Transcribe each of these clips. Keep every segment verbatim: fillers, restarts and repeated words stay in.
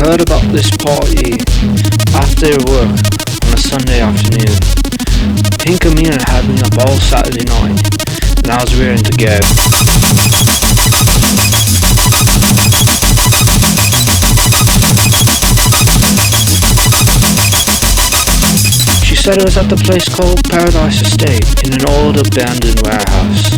heard about this party after work on a Sunday afternoon. Pink and Mina had me up all Saturday night, and I was rearing to go. She said it was at the place called Paradise Estate in an old abandoned warehouse.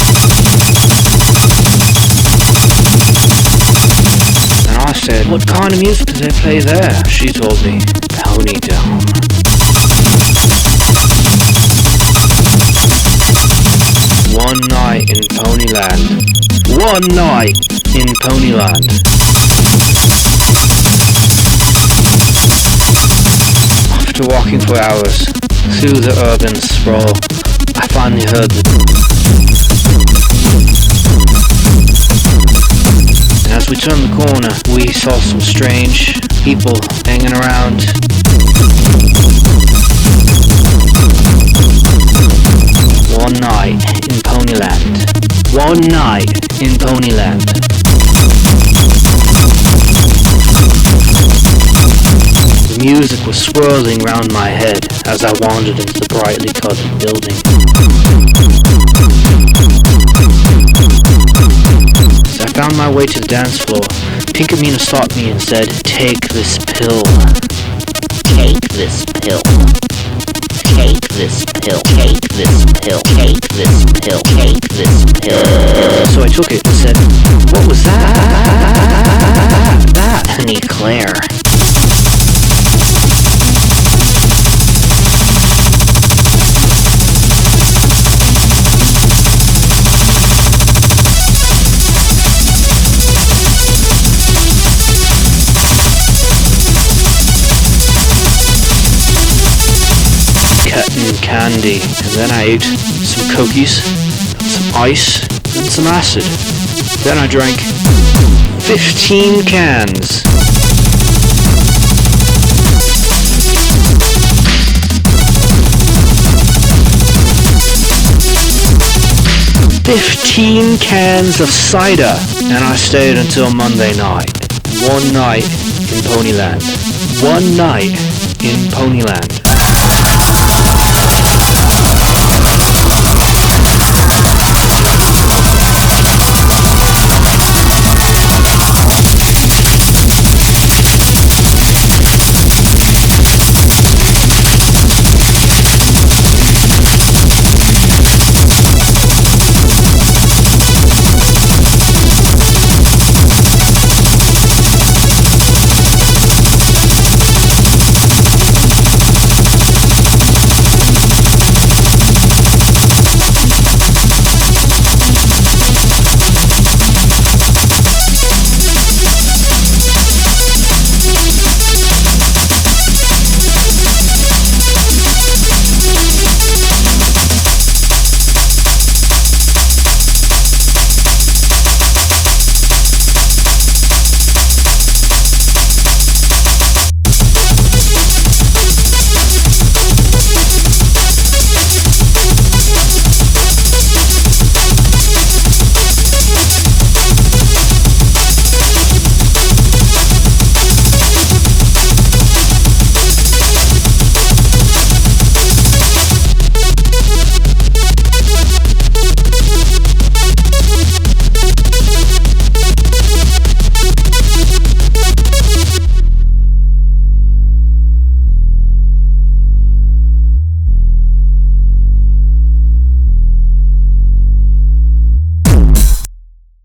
And I said, what kind of music do they play there? She told me, Pony Down. One night in Ponyland. One night in Ponyland. After walking for hours through the urban sprawl, I finally heard the... And as we turned the corner, we saw some strange people hanging around. One night in Ponyland. One night in Ponyland. The music was swirling round my head as I wandered into the brightly coloured building. As I found my way to the dance floor, Pink and Mina stopped me and said, take this pill. Take this pill. Take this pill, take this pill, take this pill, take this pill. So I took it and said, what was that? That? Honey Claire. And candy, and then I ate some cookies, some ice, and some acid. Then I drank fifteen cans. Fifteen cans of cider, and I stayed until Monday night. One night in Ponyland. One night in Ponyland.